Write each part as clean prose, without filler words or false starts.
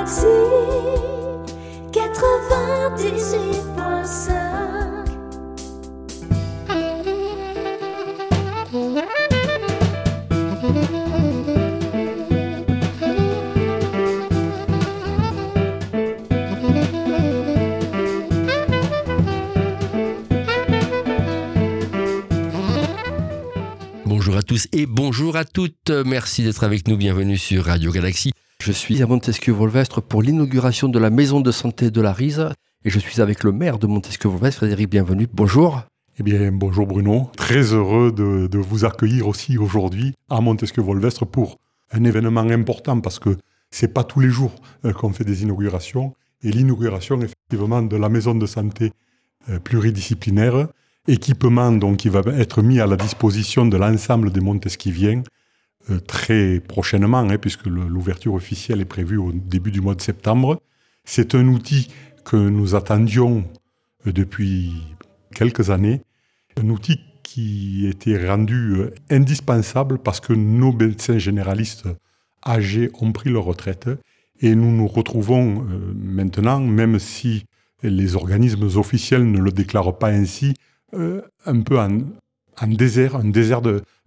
Galaxy 98.5. Bonjour à tous et bonjour à toutes. Merci d'être avec nous. Bienvenue sur Radio Galaxy. Je suis à Montesquieu-Volvestre pour l'inauguration de la maison de santé de la Rise et je suis avec le maire de Montesquieu-Volvestre, Frédéric Bienvenu. Bonjour. Eh bien, bonjour Bruno. Très heureux de vous accueillir aussi aujourd'hui à Montesquieu-Volvestre pour un événement important parce que c'est pas tous les jours qu'on fait des inaugurations. Et l'inauguration, effectivement, de la maison de santé pluridisciplinaire, équipement donc qui va être mis à la disposition de l'ensemble des Montesquiviens très prochainement, puisque l'ouverture officielle est prévue au début du mois de septembre. C'est un outil que nous attendions depuis quelques années, un outil qui était rendu indispensable parce que nos médecins généralistes âgés ont pris leur retraite et nous nous retrouvons maintenant, même si les organismes officiels ne le déclarent pas ainsi, un peu en désert, un désert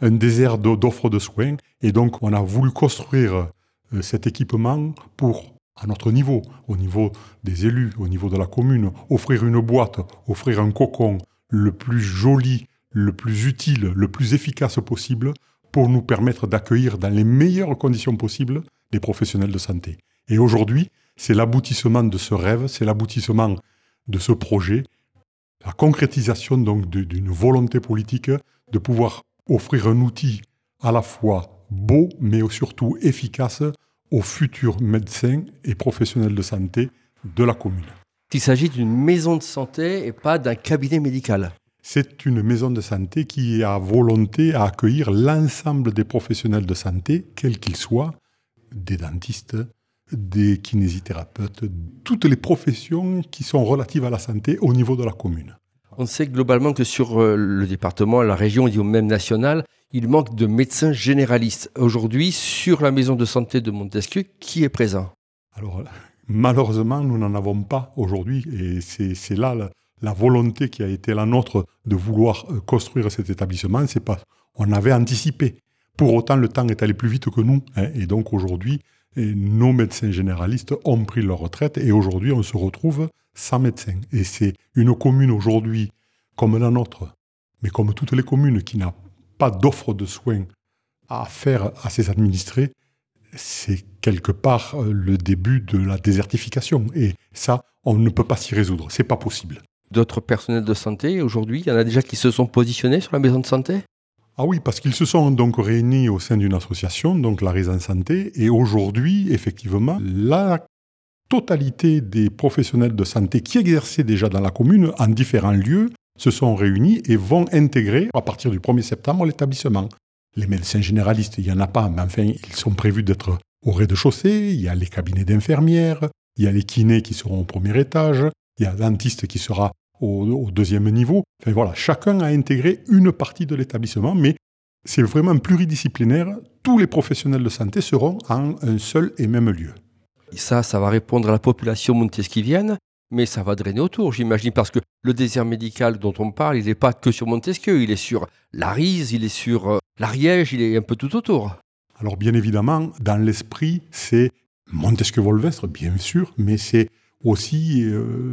d'offres de soins. Et donc, on a voulu construire cet équipement pour, à notre niveau, au niveau des élus, au niveau de la commune, offrir une boîte, offrir un cocon le plus joli, le plus utile, le plus efficace possible pour nous permettre d'accueillir dans les meilleures conditions possibles les professionnels de santé. Et aujourd'hui, c'est l'aboutissement de ce rêve, c'est l'aboutissement de ce projet, la concrétisation donc d'une volonté politique de pouvoir offrir un outil à la fois beau, mais surtout efficace aux futurs médecins et professionnels de santé de la commune. Il s'agit d'une maison de santé et pas d'un cabinet médical. C'est une maison de santé qui a volonté à accueillir l'ensemble des professionnels de santé, quels qu'ils soient, des dentistes, des kinésithérapeutes, toutes les professions qui sont relatives à la santé au niveau de la commune. On sait globalement que sur le département, la région et même nationale, il manque de médecins généralistes. Aujourd'hui, sur la maison de santé de Montesquieu, qui est présent ? Alors, malheureusement, nous n'en avons pas aujourd'hui et c'est là la volonté qui a été la nôtre de vouloir construire cet établissement. C'est pas, on avait anticipé. Pour autant, le temps est allé plus vite que nous. Et donc aujourd'hui, nos médecins généralistes ont pris leur retraite et aujourd'hui, on se retrouve sans médecin. Et c'est une commune aujourd'hui, comme la nôtre, mais comme toutes les communes qui n'a pas d'offre de soins à faire à ses administrés, c'est quelque part le début de la désertification. Et ça, on ne peut pas s'y résoudre. C'est pas possible. D'autres personnels de santé, aujourd'hui, il y en a déjà qui se sont positionnés sur la maison de santé ? Ah oui, parce qu'ils se sont donc réunis au sein d'une association, donc la Raison Santé, et aujourd'hui, effectivement, la totalité des professionnels de santé qui exerçaient déjà dans la commune, en différents lieux, se sont réunis et vont intégrer, à partir du 1er septembre, l'établissement. Les médecins généralistes, il n'y en a pas, mais enfin, ils sont prévus d'être au rez-de-chaussée, il y a les cabinets d'infirmières, il y a les kinés qui seront au premier étage, il y a le dentiste qui sera au deuxième niveau. Enfin voilà, chacun a intégré une partie de l'établissement, mais c'est vraiment pluridisciplinaire. Tous les professionnels de santé seront en un seul et même lieu. Ça va répondre à la population montesquivienne, mais ça va drainer autour, j'imagine, parce que le désert médical dont on parle, il n'est pas que sur Montesquieu, il est sur la Rise, il est sur l'Ariège, il est un peu tout autour. Alors bien évidemment, dans l'esprit, c'est Montesquieu-Volvestre, bien sûr, mais c'est aussi,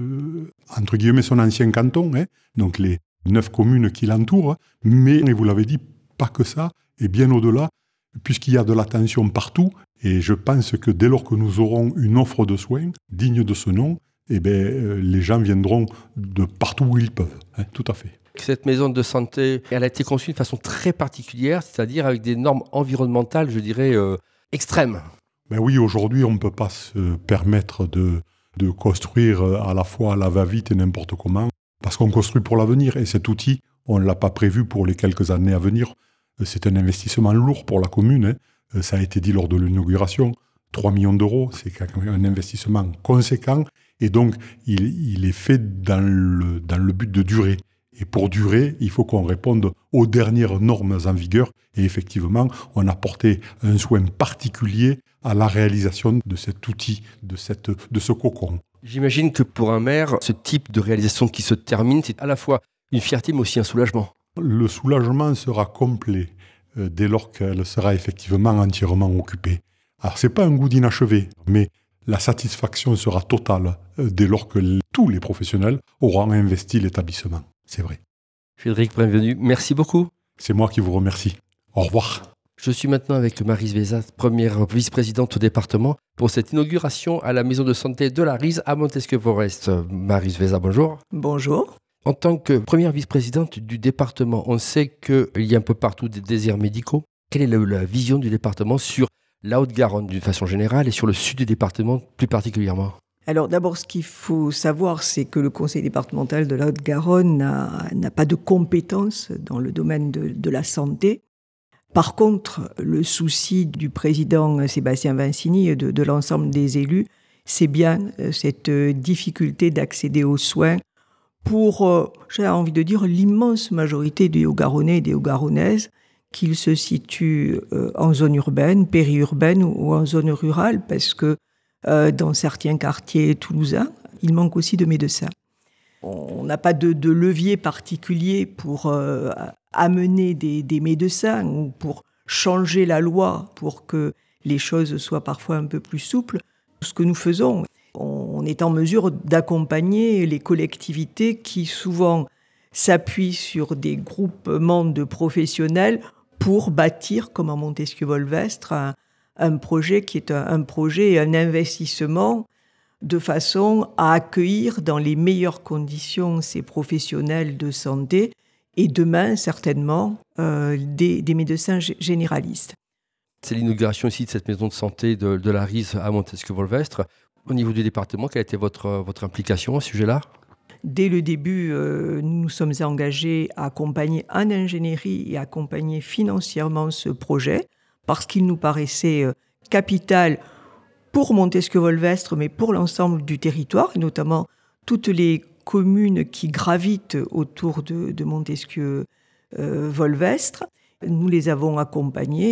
entre guillemets, son ancien canton, donc les 9 communes qui l'entourent, mais, et vous l'avez dit, pas que ça, et bien au-delà, puisqu'il y a de l'attention partout, et je pense que dès lors que nous aurons une offre de soins digne de ce nom, les gens viendront de partout où ils peuvent, tout à fait. Cette maison de santé, elle a été conçue de façon très particulière, c'est-à-dire avec des normes environnementales, je dirais, extrêmes. Ben oui, aujourd'hui, on ne peut pas se permettre de construire à la fois à la va-vite et n'importe comment, parce qu'on construit pour l'avenir. Et cet outil, on ne l'a pas prévu pour les quelques années à venir. C'est un investissement lourd pour la commune. Ça a été dit lors de l'inauguration. 3 millions d'euros, c'est quand même un investissement conséquent. Et donc, il est fait dans le but de durer. Et pour durer, il faut qu'on réponde aux dernières normes en vigueur. Et effectivement, on a porté un soin particulier à la réalisation de cet outil, de ce cocon. J'imagine que pour un maire, ce type de réalisation qui se termine, c'est à la fois une fierté mais aussi un soulagement. Le soulagement sera complet dès lors qu'elle sera effectivement entièrement occupée. Alors, ce n'est pas un goût d'inachevé, mais la satisfaction sera totale dès lors que tous les professionnels auront investi l'établissement. C'est vrai. Frédéric Bienvenu, merci beaucoup. C'est moi qui vous remercie. Au revoir. Je suis maintenant avec Maryse Véza, première vice-présidente au département, pour cette inauguration à la maison de santé de la Rize à Montesquieu-Forest. Maryse Véza, bonjour. Bonjour. En tant que première vice-présidente du département, on sait qu'il y a un peu partout des déserts médicaux. Quelle est la vision du département sur la Haute-Garonne d'une façon générale et sur le sud du département plus particulièrement ? Alors d'abord, ce qu'il faut savoir, c'est que le conseil départemental de la Haute-Garonne n'a pas de compétences dans le domaine de la santé. Par contre, le souci du président Sébastien Vincini et de l'ensemble des élus, c'est bien cette difficulté d'accéder aux soins pour, j'ai envie de dire, l'immense majorité des Haut-Garonnais et des Haut-Garonnaises, qu'ils se situent en zone urbaine, périurbaine ou en zone rurale, parce que dans certains quartiers toulousains, il manque aussi de médecins. On n'a pas de levier particulier pour amener des médecins ou pour changer la loi pour que les choses soient parfois un peu plus souples. Ce que nous faisons, on est en mesure d'accompagner les collectivités qui souvent s'appuient sur des groupements de professionnels pour bâtir, comme à Montesquieu-Volvestre, un projet qui est un projet et un investissement de façon à accueillir dans les meilleures conditions ces professionnels de santé et demain, certainement, des médecins généralistes. C'est l'inauguration ici de cette maison de santé de la Rize à Montesquieu-Volvestre. Au niveau du département, quelle a été votre implication à ce sujet-là ? Dès le début, nous nous sommes engagés à accompagner en ingénierie et à accompagner financièrement ce projet parce qu'il nous paraissait capital pour Montesquieu-Volvestre, mais pour l'ensemble du territoire, et notamment toutes les communes qui gravitent autour de Montesquieu-Volvestre. Nous les avons accompagnés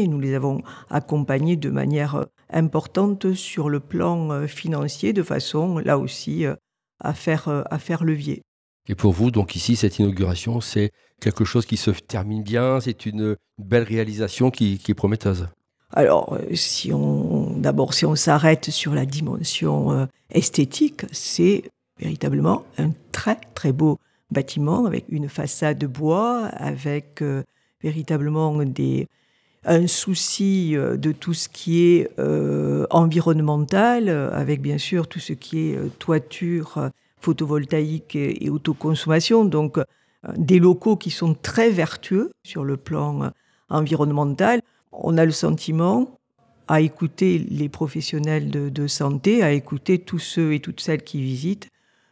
de manière importante sur le plan financier, de façon, là aussi, à faire levier. Et pour vous, donc ici, cette inauguration, c'est quelque chose qui se termine bien, c'est une belle réalisation qui est prometteuse. Alors, si on s'arrête sur la dimension esthétique, c'est véritablement un très très beau bâtiment avec une façade de bois, avec véritablement un souci de tout ce qui est environnemental, avec bien sûr tout ce qui est toiture photovoltaïque et autoconsommation, donc des locaux qui sont très vertueux sur le plan environnemental. On a le sentiment, à écouter les professionnels de santé, à écouter tous ceux et toutes celles qui visitent,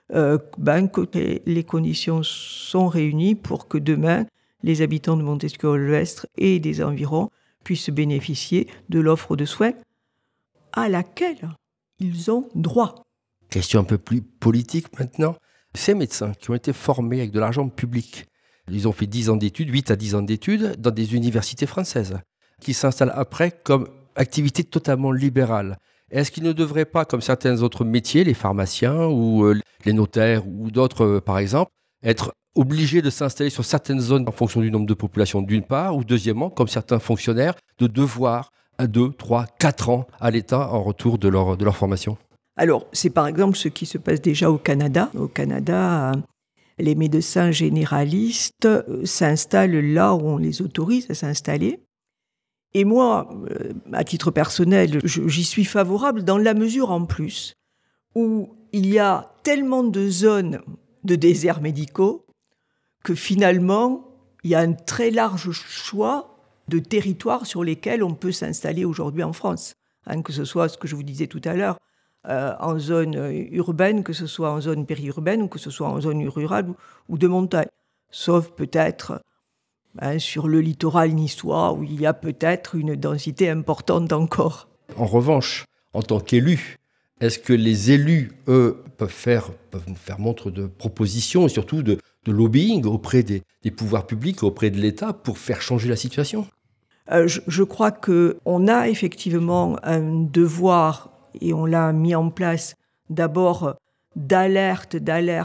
que les conditions sont réunies pour que demain, les habitants de Montesquieu-Volvestre et des environs puissent bénéficier de l'offre de soins à laquelle ils ont droit. Question un peu plus politique maintenant. Ces médecins qui ont été formés avec de l'argent public, ils ont fait 10 ans d'études, 8 à 10 ans d'études dans des universités françaises, qui s'installent après comme activité totalement libérale. Est-ce qu'ils ne devraient pas, comme certains autres métiers, les pharmaciens ou les notaires ou d'autres par exemple, être obligés de s'installer sur certaines zones en fonction du nombre de population d'une part, ou deuxièmement, comme certains fonctionnaires, de devoir à 2, 3, 4 ans à l'État en retour de leur formation ? Alors, c'est par exemple ce qui se passe déjà au Canada. Au Canada, les médecins généralistes s'installent là où on les autorise à s'installer. Et moi, à titre personnel, j'y suis favorable dans la mesure en plus où il y a tellement de zones de déserts médicaux que finalement, il y a un très large choix de territoires sur lesquels on peut s'installer aujourd'hui en France. Que ce soit ce que je vous disais tout à l'heure, en zone urbaine, que ce soit en zone périurbaine ou que ce soit en zone rurale ou de montagne. Sauf peut-être sur le littoral niçois où il y a peut-être une densité importante encore. En revanche, en tant qu'élus, est-ce que les élus, eux, peuvent faire montre de propositions et surtout de lobbying auprès des pouvoirs publics, auprès de l'État pour faire changer la situation? Je crois qu'on a effectivement un devoir, et on l'a mis en place d'abord d'alerte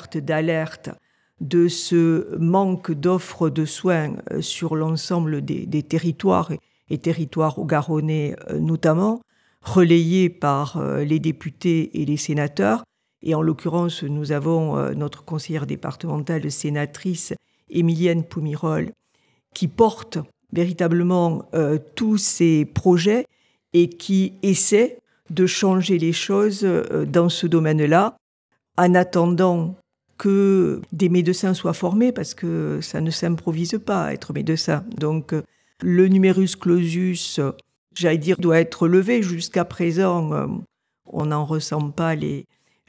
de ce manque d'offres de soins sur l'ensemble des territoires et territoires haut-garonnais notamment, relayé par les députés et les sénateurs. Et en l'occurrence, nous avons notre conseillère départementale sénatrice Émilienne Poumirol qui porte véritablement tous ces projets et qui essaie de changer les choses dans ce domaine-là, en attendant que des médecins soient formés, parce que ça ne s'improvise pas, être médecin. Donc, le numerus clausus, j'allais dire, doit être levé. Jusqu'à présent, on n'en ressent pas les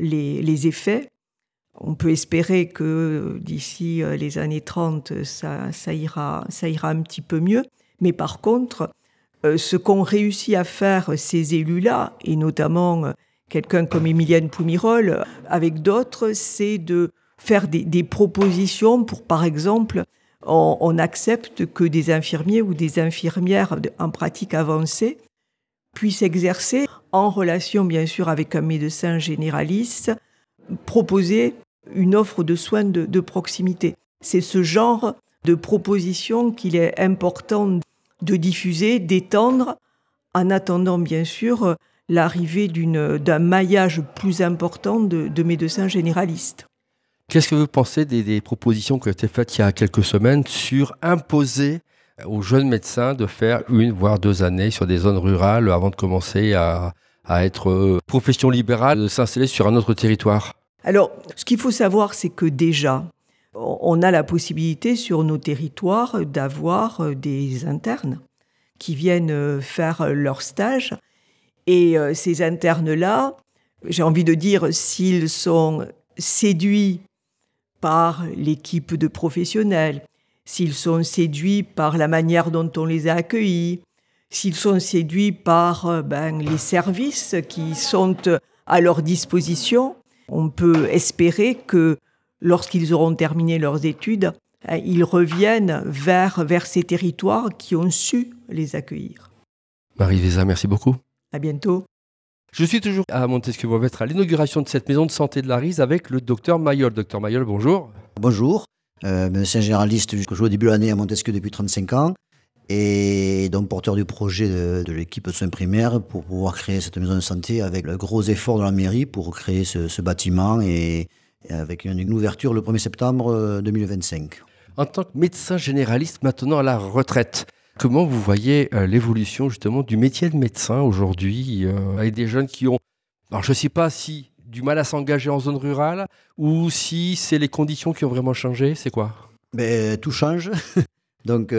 effets. On peut espérer que d'ici les années 30, ça ira un petit peu mieux. Mais par contre, ce qu'ont réussi à faire ces élus-là, et notamment quelqu'un comme Émilienne Poumirol, avec d'autres, c'est de faire des propositions pour, par exemple, on accepte que des infirmiers ou des infirmières en pratique avancée puissent exercer en relation, bien sûr, avec un médecin généraliste, proposer une offre de soins de proximité. C'est ce genre de proposition qu'il est important de diffuser, d'étendre, en attendant, bien sûr, l'arrivée d'un maillage plus important de médecins généralistes. Qu'est-ce que vous pensez des propositions qui ont été faites il y a quelques semaines sur imposer aux jeunes médecins de faire 1 voire 2 années sur des zones rurales avant de commencer à être profession libérale, de s'installer sur un autre territoire? Alors, ce qu'il faut savoir, c'est que déjà, on a la possibilité sur nos territoires d'avoir des internes qui viennent faire leur stage. Et ces internes-là, j'ai envie de dire, s'ils sont séduits par l'équipe de professionnels, s'ils sont séduits par la manière dont on les a accueillis, s'ils sont séduits par les services qui sont à leur disposition, on peut espérer que lorsqu'ils auront terminé leurs études, ils reviennent vers ces territoires qui ont su les accueillir. Marie-Lisa, merci beaucoup. À bientôt. Je suis toujours à Montesquieu-Volvestre à l'inauguration de cette maison de santé de la Rize avec le docteur Mayol. Docteur Mayol, bonjour. Bonjour, médecin généraliste jusqu'au début de l'année à Montesquieu depuis 35 ans et donc porteur du projet de l'équipe de soins primaires pour pouvoir créer cette maison de santé avec le gros effort de la mairie pour créer ce bâtiment et avec une ouverture le 1er septembre 2025. En tant que médecin généraliste maintenant à la retraite, comment vous voyez l'évolution justement du métier de médecin aujourd'hui avec des jeunes qui ont, alors je ne sais pas si du mal à s'engager en zone rurale ou si c'est les conditions qui ont vraiment changé, c'est quoi? Tout change. Donc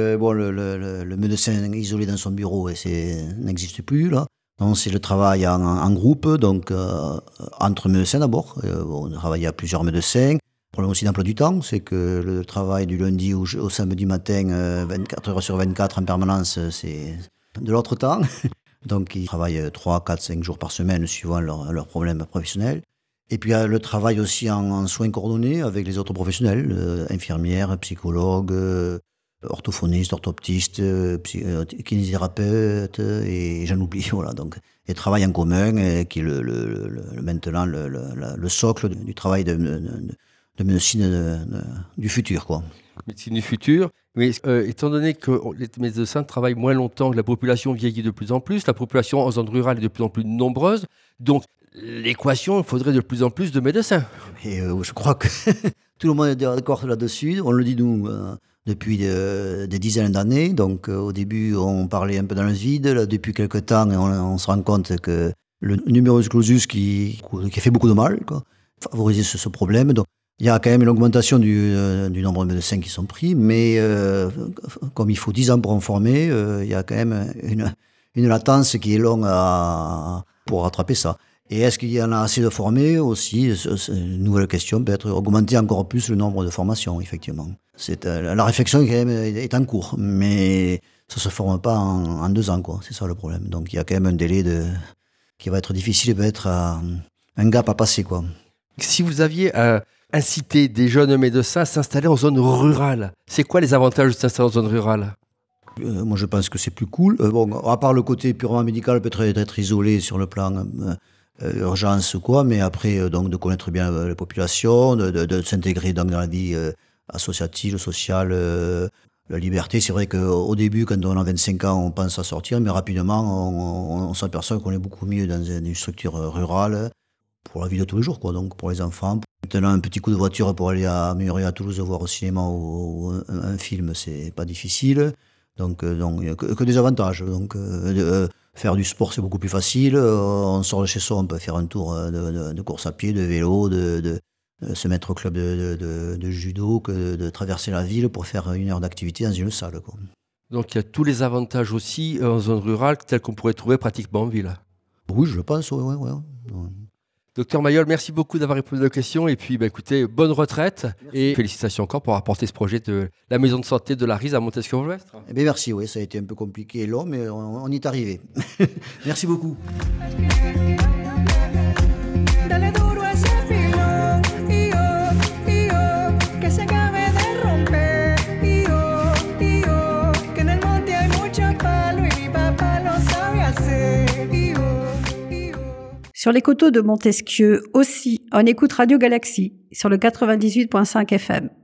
le médecin isolé dans son bureau n'existe plus là. Donc, c'est le travail en groupe, donc entre médecins d'abord. On travaille à plusieurs médecins. Le problème aussi d'emploi du temps, c'est que le travail du lundi au samedi matin, 24 heures sur 24 en permanence, c'est de l'autre temps. Donc, ils travaillent 3, 4, 5 jours par semaine suivant leurs problèmes professionnels. Et puis, il y a le travail aussi en soins coordonnés avec les autres professionnels, infirmières, psychologues, orthophonistes, orthoptistes, kinésithérapeutes, et j'en oublie, voilà. Donc, et travail en commun, qui est maintenant le socle du travail de médecine du futur, quoi. Médecine du futur, mais étant donné que les médecins travaillent moins longtemps, que la population vieillit de plus en plus, la population en zone rurale est de plus en plus nombreuse, donc l'équation, il faudrait de plus en plus de médecins. Et je crois que tout le monde est d'accord là-dessus, on le dit nous depuis des dizaines d'années, donc au début on parlait un peu dans le vide, là, depuis quelques temps on se rend compte que le numerus clausus qui fait beaucoup de mal, quoi, favorise ce problème. Donc, il y a quand même une augmentation du nombre de médecins qui sont pris, mais comme il faut 10 ans pour en former, il y a quand même une latence qui est longue pour rattraper ça. Et est-ce qu'il y en a assez de formés aussi? C'est une nouvelle question, peut-être augmenter encore plus le nombre de formations, effectivement. La réflexion quand même est en cours, mais ça ne se forme pas en 2 ans, quoi. C'est ça le problème. Donc il y a quand même un délai qui va être difficile, peut-être un gap à passer, quoi. Si vous aviez inciter des jeunes médecins à s'installer en zone rurale. C'est quoi les avantages de s'installer en zone rurale ? Moi, je pense que c'est plus cool. À part le côté purement médical, peut-être être isolé sur le plan urgence ou quoi, mais après, donc, de connaître bien la population, de s'intégrer dans la vie associative, sociale, la liberté. C'est vrai qu'au début, quand on a 25 ans, on pense à sortir, mais rapidement, on s'aperçoit qu'on est beaucoup mieux dans une structure rurale pour la vie de tous les jours, quoi. Donc, pour les enfants. Maintenant, un petit coup de voiture pour aller à Muriel, à Toulouse, voir au cinéma ou un film, c'est pas difficile. Donc, il n'y a que des avantages. Donc, faire du sport, c'est beaucoup plus facile. On sort de chez soi, on peut faire un tour de course à pied, de vélo, de se mettre au club de judo, que de traverser la ville pour faire 1 heure d'activité dans une salle, quoi. Donc il y a tous les avantages aussi en zone rurale tels qu'on pourrait trouver pratiquement en ville. Oui, je pense, oui. Docteur Mayol, merci beaucoup d'avoir répondu à nos questions et puis écoutez, bonne retraite et félicitations encore pour avoir porté ce projet de la maison de santé de la Rize à Montesquieu-Volvestre. Eh bien, merci, oui, ça a été un peu compliqué et long, mais on y est arrivé. Merci beaucoup. Dale duro a ese pilón, que se acabe de romper, que en el monte hay mucho palo y mi papá lo sabe hacer. Sur les coteaux de Montesquieu aussi, on écoute Radio Galaxie sur le 98.5 FM.